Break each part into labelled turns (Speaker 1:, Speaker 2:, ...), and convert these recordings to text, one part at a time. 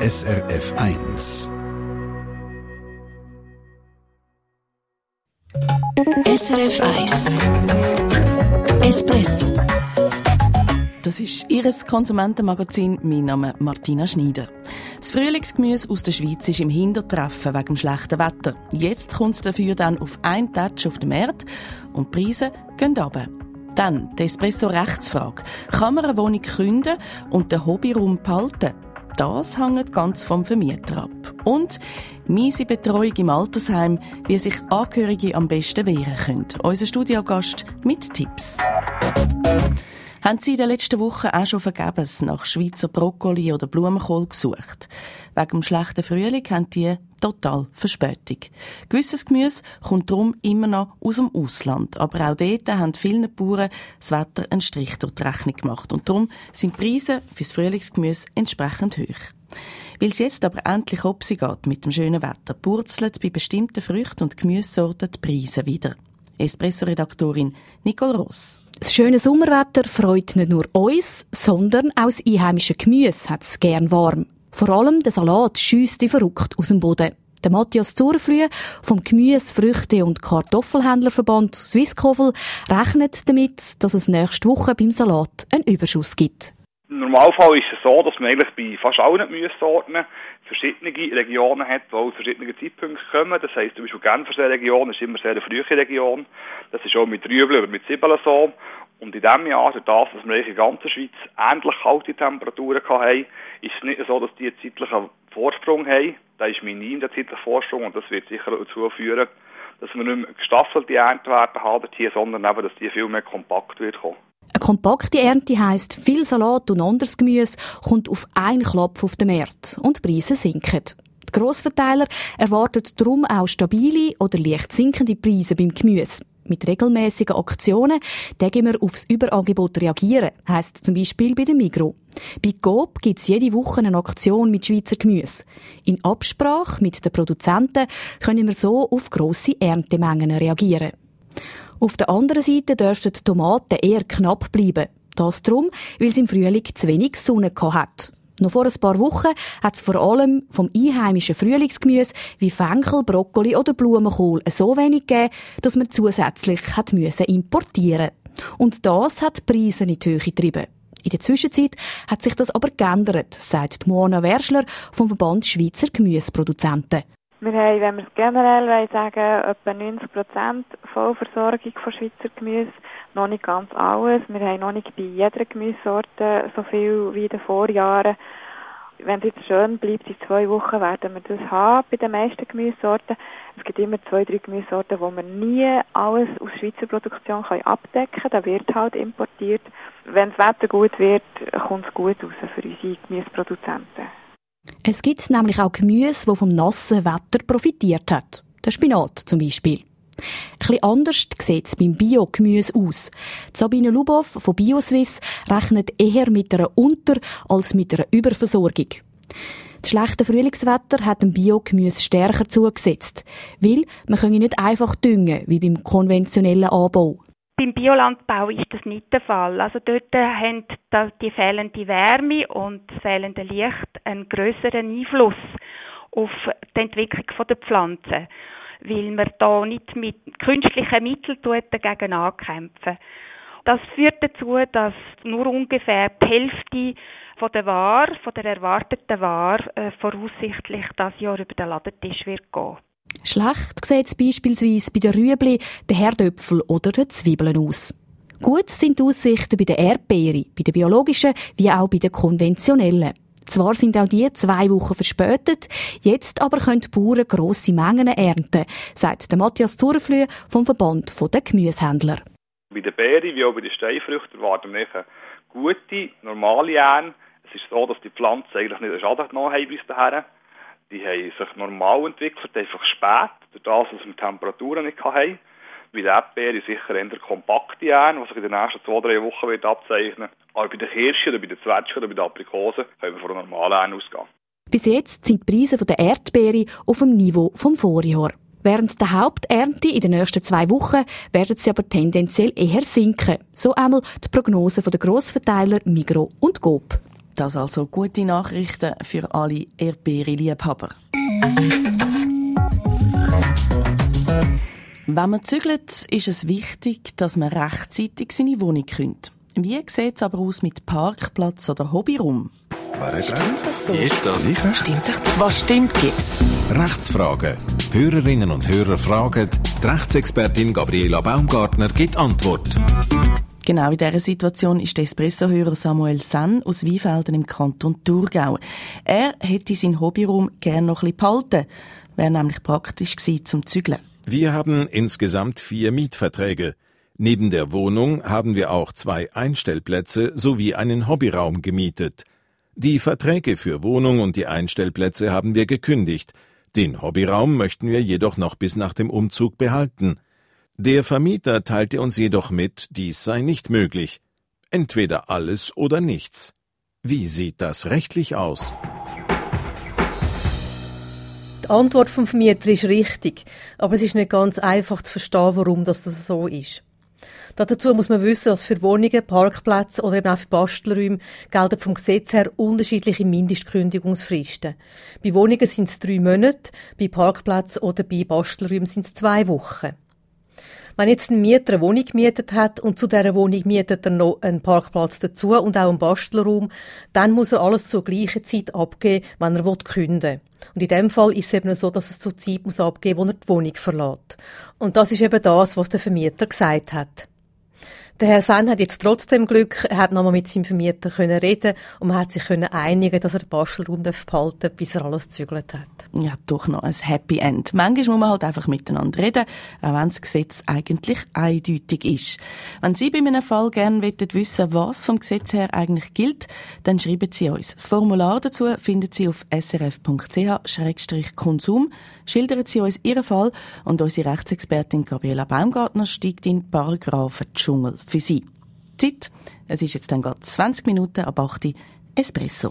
Speaker 1: SRF 1.
Speaker 2: SRF 1 Espresso.
Speaker 3: Das ist Ihr Konsumentenmagazin. Mein Name ist Martina Schneider. Das Frühlingsgemüse aus der Schweiz ist im Hintertreffen wegen dem schlechten Wetter. Jetzt kommt es dafür dann auf einen Touch auf den Markt und die Preise gehen runter. Dann die Espresso-Rechtsfrage. Kann man eine Wohnung künden und den Hobbyraum behalten? Das hängt ganz vom Vermieter ab. Und miese Betreuung im Altersheim, wie sich Angehörige am besten wehren können. Unser Studiogast mit Tipps. Haben Sie in den letzten Wochen auch schon vergebens nach Schweizer Brokkoli oder Blumenkohl gesucht? Wegen dem schlechten Frühling haben die total Verspätung. Gewisses Gemüse kommt darum immer noch aus dem Ausland. Aber auch dort haben vielen Bauern das Wetter einen Strich durch die Rechnung gemacht. Und darum sind die Preise für das Frühlingsgemüse entsprechend hoch. Weil es jetzt aber endlich obsi geht mit dem schönen Wetter, purzelt bei bestimmten Früchten und Gemüsesorten die Preise wieder. Espresso-Redaktorin Nicole Ross.
Speaker 4: Das schöne Sommerwetter freut nicht nur uns, sondern auch das einheimische Gemüse hat es gern warm. Vor allem der Salat schiesst die verrückt aus dem Boden. Der Matthias Zurflüh vom Gemüse-, Früchte- und Kartoffelhändlerverband Swisscofel rechnet damit, dass es nächste Woche beim Salat einen Überschuss gibt.
Speaker 5: Im Normalfall ist es so, dass man eigentlich bei fast allen Gemüsesorten verschiedene Regionen hat, die auch zu verschiedenen Zeitpunkten kommen. Das heisst, zum Beispiel Genfersee Region ist immer sehr eine frühe Region. Das ist auch mit Rüebli oder mit Zwiebeln so. Und in diesem Jahr, durch das, dass wir in der ganzen Schweiz ähnlich kalte Temperaturen hatten, ist es nicht so, dass die zeitlich einen Vorsprung haben. Da ist minim der zeitliche Vorsprung und das wird sicher dazu führen, dass wir nicht mehr gestaffelte Erntewerten haben hier, sondern eben, dass die viel mehr kompakt wird kommen.
Speaker 4: Eine kompakte Ernte heisst, viel Salat und anderes Gemüse kommt auf einen Klopf auf den Markt und die Preise sinken. Die Grossverteiler erwarten darum auch stabile oder leicht sinkende Preise beim Gemüse. Mit regelmässigen Aktionen tägen wir aufs Überangebot reagieren, heisst zum Beispiel bei der Migros. Bei Coop gibt es jede Woche eine Aktion mit Schweizer Gemüse. In Absprache mit den Produzenten können wir so auf grosse Erntemengen reagieren. Auf der anderen Seite dürften die Tomaten eher knapp bleiben. Das darum, weil es im Frühling zu wenig Sonne hat. Noch vor ein paar Wochen hat es vor allem vom einheimischen Frühlingsgemüse wie Fenchel, Brokkoli oder Blumenkohl so wenig gegeben, dass man zusätzlich hat importieren musste. Und das hat die Preise in die Höhe getrieben. In der Zwischenzeit hat sich das aber geändert, sagt Mona Werschler vom Verband Schweizer Gemüseproduzenten.
Speaker 6: Wir haben, wenn wir es generell sagen, etwa 90% Vollversorgung von Schweizer Gemüse. Noch nicht ganz alles. Wir haben noch nicht bei jeder Gemüsesorte so viel wie in den Vorjahren. Wenn es jetzt schön bleibt, in 2 Wochen werden wir das haben bei den meisten Gemüsesorten. Es gibt immer 2, 3 Gemüsesorten, wo man nie alles aus Schweizer Produktion abdecken kann. Da wird halt importiert. Wenn das Wetter gut wird, kommt es gut raus für unsere Gemüseproduzenten.
Speaker 4: Es gibt nämlich auch Gemüse, das vom nassen Wetter profitiert hat. Der Spinat zum Beispiel. Ein bisschen anders sieht es beim Bio-Gemüse aus. Sabine Lubow von BioSwiss rechnet eher mit einer Unter- als mit einer Überversorgung. Das schlechte Frühlingswetter hat dem Bio-Gemüse stärker zugesetzt, weil man kann nicht einfach düngen wie beim konventionellen Anbau.
Speaker 7: Beim Biolandbau ist das nicht der Fall. Also dort haben die fehlende Wärme und das fehlende Licht einen grösseren Einfluss auf die Entwicklung der Pflanzen, weil man da nicht mit künstlichen Mitteln dagegen ankämpfen. Das führt dazu, dass nur ungefähr die Hälfte von der erwarteten Ware, voraussichtlich das Jahr über den Ladentisch wird gehen.
Speaker 4: Schlecht sieht es beispielsweise bei den Rüebli, den Herdöpfeln oder den Zwiebeln aus. Gut sind die Aussichten bei den Erdbeeren, bei den biologischen wie auch bei den konventionellen. Zwar sind auch die 2 Wochen verspätet, jetzt aber können die Bauern grosse Mengen ernten, sagt der Matthias Zurflüh vom Verband der Gemüsehändler.
Speaker 5: Bei den Beeren wie auch bei den Steinfrüchten erwarten wir eine gute, normale Ernte. Es ist so, dass die Pflanzen eigentlich nicht einen Schaden genommen haben bis dahin. Die haben sich normal entwickelt, einfach spät, durch das, dass wir Temperaturen nicht hatten. Bei den Erdbeeren sicher eher kompakte Ernte, was sich in den nächsten 2-3 Wochen wird abzeichnen. Aber bei den Kirschen oder bei den Zwetschgen oder bei den Aprikosen können wir von einer normalen Ernte ausgehen.
Speaker 4: Bis jetzt sind die Preise der Erdbeeren auf dem Niveau vom Vorjahr. Während der Haupternte in den nächsten 2 Wochen werden sie aber tendenziell eher sinken. So einmal die Prognose der Grossverteiler Migros und Coop.
Speaker 3: Das also gute Nachrichten für alle Erdbeere-Liebhaber. Wenn man zügelt, ist es wichtig, dass man rechtzeitig seine Wohnung findet. Wie sieht es aber aus mit Parkplatz oder Hobbyraum?
Speaker 1: Stimmt
Speaker 2: das so?
Speaker 1: Ist das? Nicht recht?
Speaker 2: Stimmt das? Was stimmt jetzt?
Speaker 1: Rechtsfragen. Hörerinnen und Hörer fragen, die Rechtsexpertin Gabriela Baumgartner gibt Antwort.
Speaker 3: Genau in dieser Situation ist der Espresso-Hörer Samuel Senn aus Weinfelden im Kanton Thurgau. Er hätte seinen Hobbyraum gerne noch ein bisschen behalten. Wäre nämlich praktisch gewesen zum Zügeln.
Speaker 8: Wir haben insgesamt 4 Mietverträge. Neben der Wohnung haben wir auch 2 Einstellplätze sowie einen Hobbyraum gemietet. Die Verträge für Wohnung und die Einstellplätze haben wir gekündigt. Den Hobbyraum möchten wir jedoch noch bis nach dem Umzug behalten. Der Vermieter teilte uns jedoch mit, dies sei nicht möglich. Entweder alles oder nichts. Wie sieht das rechtlich aus?
Speaker 9: Die Antwort vom Vermieter ist richtig, aber es ist nicht ganz einfach zu verstehen, warum das so ist. Dazu muss man wissen, dass für Wohnungen, Parkplätze oder eben auch für Bastelräume gelten vom Gesetz her unterschiedliche Mindestkündigungsfristen. Bei Wohnungen sind es 3 Monate, bei Parkplätzen oder bei Bastelräumen sind es 2 Wochen. Wenn jetzt ein Mieter eine Wohnung gemietet hat und zu dieser Wohnung mietet er noch einen Parkplatz dazu und auch einen Bastelraum, dann muss er alles zur gleichen Zeit abgeben, wenn er kündigen will. Und in dem Fall ist es eben so, dass er zur Zeit muss abgeben, wo er die Wohnung verlässt. Und das ist eben das, was der Vermieter gesagt hat. Der Herr Senn hat jetzt trotzdem Glück, er hat nochmal mit seinem Vermieter können reden und man hat sich können einigen, dass er den Bastelraum behalten darf, bis er alles gezügelt hat.
Speaker 3: Ja, doch noch ein Happy End. Manchmal muss man halt einfach miteinander reden, auch wenn das Gesetz eigentlich eindeutig ist. Wenn Sie bei einem Fall gerne wissen, was vom Gesetz her eigentlich gilt, dann schreiben Sie uns. Das Formular dazu finden Sie auf srf.ch/konsum. Schildern Sie uns Ihren Fall und unsere Rechtsexpertin Gabriela Baumgartner steigt in Paragraphendschungel für Sie. Zeit, es ist jetzt dann gerade 20 Minuten ab 8 Uhr Espresso.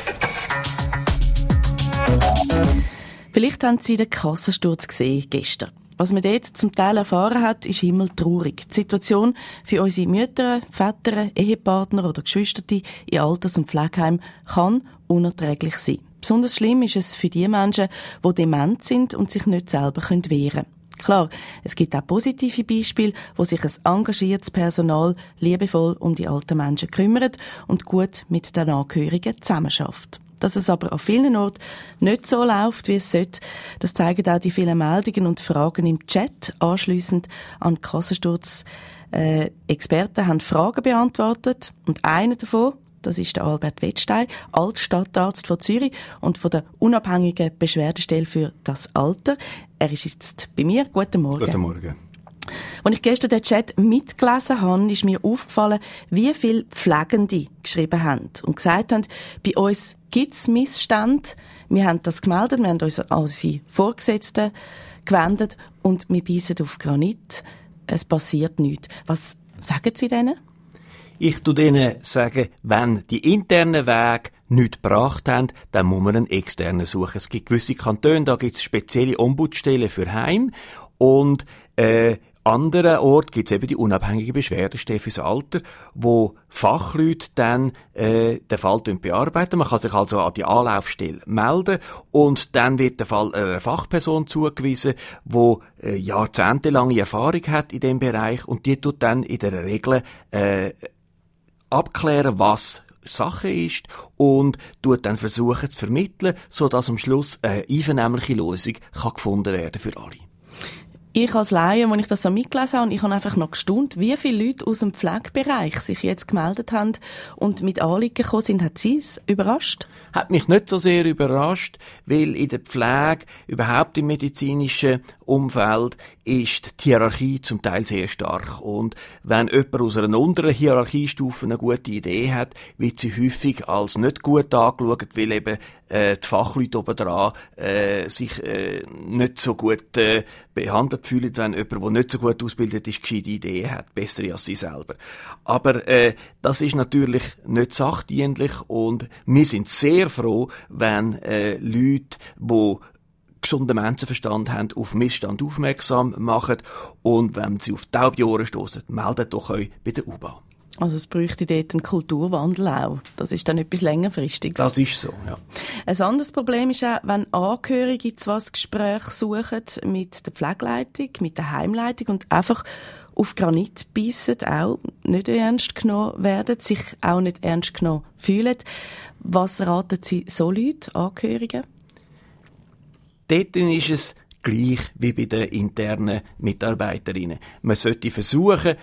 Speaker 3: Vielleicht haben Sie den Kassensturz gesehen gestern. Was man dort zum Teil erfahren hat, ist himmeltraurig. Die Situation für unsere Mütter, Väter, Ehepartner oder Geschwister in Alters- und Pflegeheimen kann unerträglich sein. Besonders schlimm ist es für die Menschen, die dement sind und sich nicht selber wehren können. Klar, es gibt auch positive Beispiele, wo sich ein engagiertes Personal liebevoll um die alten Menschen kümmert und gut mit den Angehörigen zusammenarbeitet. Dass es aber an vielen Orten nicht so läuft, wie es sollte, das zeigen auch die vielen Meldungen und Fragen im Chat. Anschliessend an Kassensturz Experten haben Fragen beantwortet und einer davon, das ist der Albert Wettstein, Altstadtarzt von Zürich und von der unabhängigen Beschwerdestelle für das Alter. Er ist jetzt bei mir. Guten Morgen.
Speaker 10: Guten Morgen.
Speaker 3: Als ich gestern den Chat mitgelesen habe, ist mir aufgefallen, wie viele Pflegende geschrieben haben und gesagt haben, bei uns gibt es Missstände. Wir haben das gemeldet, wir haben uns an unsere Vorgesetzten gewendet und wir beißen auf Granit. Es passiert nichts. Was sagen Sie denen?
Speaker 10: Ich tu denen sagen, wenn die internen Wege nichts gebracht haben, dann muss man einen externen suchen. Es gibt gewisse Kantone, da gibt es spezielle Ombudsstellen für Heim und anderen Orten gibt es eben die unabhängige Beschwerdestelle fürs Alter, wo Fachleute dann den Fall bearbeiten. Man kann sich also an die Anlaufstelle melden und dann wird der Fall einer Fachperson zugewiesen, die jahrzehntelange Erfahrung hat in dem Bereich und die tut dann in der Regel abklären, was Sache ist und tut dann versuchen zu vermitteln, sodass am Schluss eine einvernehmliche Lösung gefunden werden für alle.
Speaker 3: Ich als Laie, als ich das so mitgelesen habe, ich habe einfach noch gestaunt, wie viele Leute aus dem Pflegebereich sich jetzt gemeldet haben und mit Anliegen gekommen sind. Hat Sie es überrascht?
Speaker 10: Hat mich nicht so sehr überrascht, weil in der Pflege, überhaupt im medizinischen Umfeld, ist die Hierarchie zum Teil sehr stark. Und wenn jemand aus einer unteren Hierarchiestufe eine gute Idee hat, wird sie häufig als nicht gut angeschaut, weil eben die Fachleute obendran sich nicht so gut behandelt fühlen, wenn jemand, der nicht so gut ausgebildet ist, gescheite Ideen hat, bessere als sie selber. Aber das ist natürlich nicht sachdienlich und wir sind sehr froh, wenn Leute, die gesunden Menschenverstand haben, auf Missstand aufmerksam machen und wenn sie auf taube Ohren stossen, meldet doch euch bei der UBA.
Speaker 3: Also es bräuchte dort einen Kulturwandel auch. Das ist dann etwas längerfristiges.
Speaker 10: Das ist so, ja.
Speaker 3: Ein anderes Problem ist auch, wenn Angehörige zwar das Gespräch suchen mit der Pflegeleitung, mit der Heimleitung und einfach auf Granit beißen, auch nicht ernst genommen werden, sich auch nicht ernst genommen fühlen. Was raten Sie so Leuten, Angehörigen?
Speaker 10: Dort ist es gleich wie bei den internen Mitarbeiterinnen. Man sollte versuchen,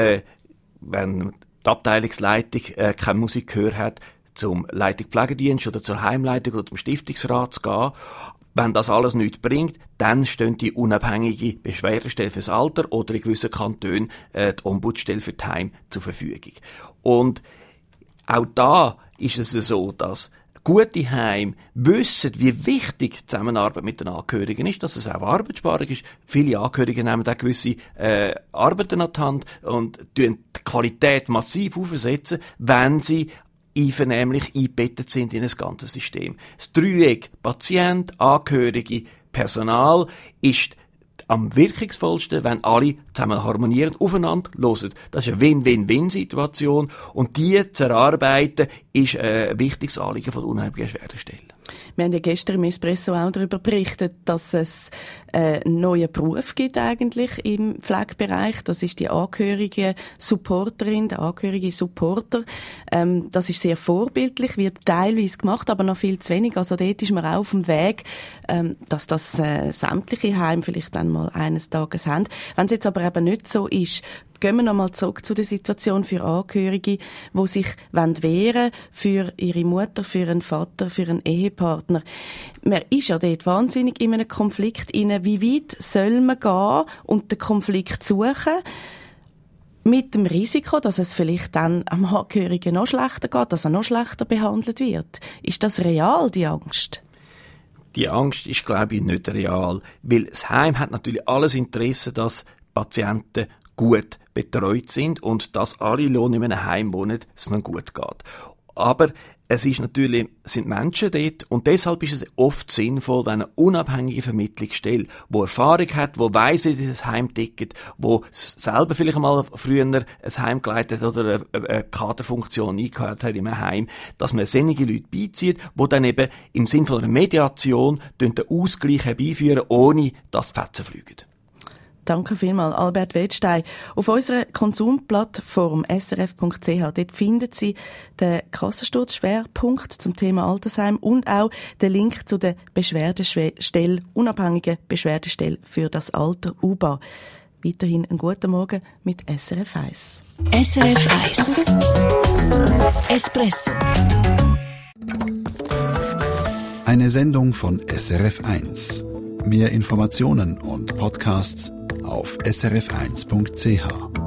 Speaker 10: wenn die Abteilungsleitung keine Musikgehör hat, zum Leitung Pflegedienst oder zur Heimleitung oder zum Stiftungsrat zu gehen. Wenn das alles nichts bringt, dann stehen die unabhängige Beschwerdestelle fürs Alter oder in gewissen Kantonen die Ombudsstelle für die Heim zur Verfügung. Und auch da ist es so, dass gute Heime wissen, wie wichtig die Zusammenarbeit mit den Angehörigen ist, dass es auch Arbeitssparung ist. Viele Angehörige nehmen auch gewisse Arbeiten an die Hand und die Qualität massiv aufsetzen, wenn sie einvernehmlich eingebettet sind in ein ganzes System. Das Dreieck Patient, Angehörige, Personal ist am wirkungsvollsten, wenn alle zusammen harmonieren, aufeinander hören. Das ist eine Win-Win-Win-Situation und die zu erarbeiten, ist ein wichtiges Anliegen von der unabhängigen Beschwerdestelle.
Speaker 3: Wir haben ja gestern im Espresso auch darüber berichtet, dass es einen neuen Beruf gibt eigentlich im Pflegebereich. Das ist die angehörige Supporterin, der angehörige Supporter. Das ist sehr vorbildlich, wird teilweise gemacht, aber noch viel zu wenig. Also dort ist man auch auf dem Weg, dass das sämtliche Heime vielleicht dann mal eines Tages haben. Wenn es jetzt aber eben nicht so ist, gehen wir nochmal zurück zu der Situation für Angehörige, die sich wehren wollen für ihre Mutter, für einen Vater, für einen Ehepartner. Man ist ja dort wahnsinnig in einem Konflikt inne. Wie weit soll man gehen und den Konflikt suchen? Mit dem Risiko, dass es vielleicht dann am Angehörigen noch schlechter geht, dass er noch schlechter behandelt wird. Ist das real, die Angst?
Speaker 10: Die Angst ist, glaube ich, nicht real. Weil das Heim hat natürlich alles Interesse, dass Patienten gut betreut sind und dass alle Leute in einem Heim wohnen, es ihnen gut geht. Aber es ist natürlich, sind Menschen dort und deshalb ist es oft sinnvoll, eine unabhängige Vermittlungsstelle, die Erfahrung hat, die weiss, wie dieses Heim tickt, die selber vielleicht mal früher ein Heim geleitet oder eine Kaderfunktion eingehört hat in einem Heim, dass man solche Leute beizieht, die dann eben im Sinne von einer Mediation den Ausgleich herbeiführen, ohne dass die Fetzen fliegen.
Speaker 3: Danke vielmals, Albert Wettstein. Auf unserer Konsumplattform srf.ch, dort finden Sie den Kassensturzschwerpunkt zum Thema Altersheim und auch den Link zu der Beschwerdestelle, unabhängigen Beschwerdestelle für das Alter UBA. Weiterhin einen guten Morgen mit SRF 1.
Speaker 2: SRF 1 Espresso.
Speaker 11: Eine Sendung von SRF 1. Mehr Informationen und Podcasts auf srf1.ch.